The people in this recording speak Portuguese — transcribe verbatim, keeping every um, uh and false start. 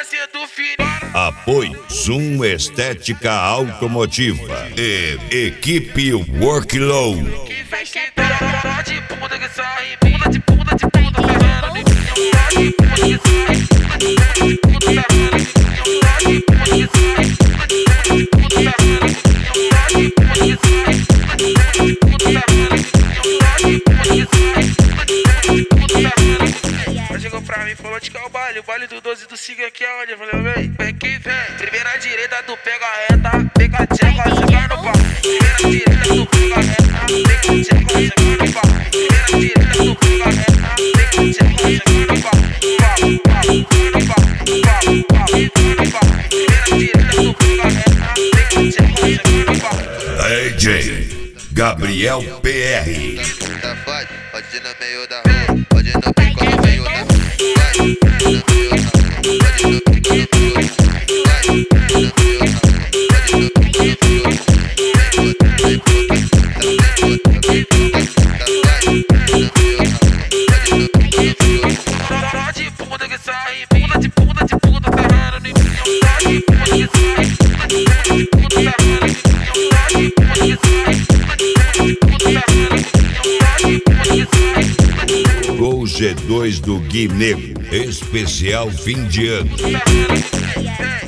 ser do filho. Apoio Zoom Estética Automotiva e Equipe Workload. Que vem que tá de bunda que sai, bunda de bunda de bunda sarrando de de bunda que sai, de bunda sarrando de de bunda que sai, de bunda sarrando de bunda que sai, de bunda sarrando de bunda que sai. Chegou pra mim, falou de que é o baile, o baile do doze do Siga aqui é onde? Eu falei, vem, vem que vem. Primeira direita, tu pega a reta, pega a tcheca, chega no pau. Primeira direita, tu pega a reta, pega a tcheca, chega no pau. Primeira direita, tu pega a reta, pega a tcheca, chega no pau. Pau, pau, no pau, pau, pau, no pau. Primeira direita, tu pega a reta, pega a tcheca, chega no pau. D J Gabriel P R. Tá fácil, pode ir no meio da rua, pode ir no pico no meio da rua, vai, no meio da rua, pode ir no pico no meio da rua, vai, no meio da rua, pode ir no pico no meio da rua, vem puta, vem puta, vem puta, vai, no meio da rua, pode ir no pico no meio da rua. De bunda que sai, bunda de bunda de bunda sarrando de de bunda que sai, de bunda de bunda sarrando de de bunda que sai. Gol G dois do Gui Negro, especial fim de ano.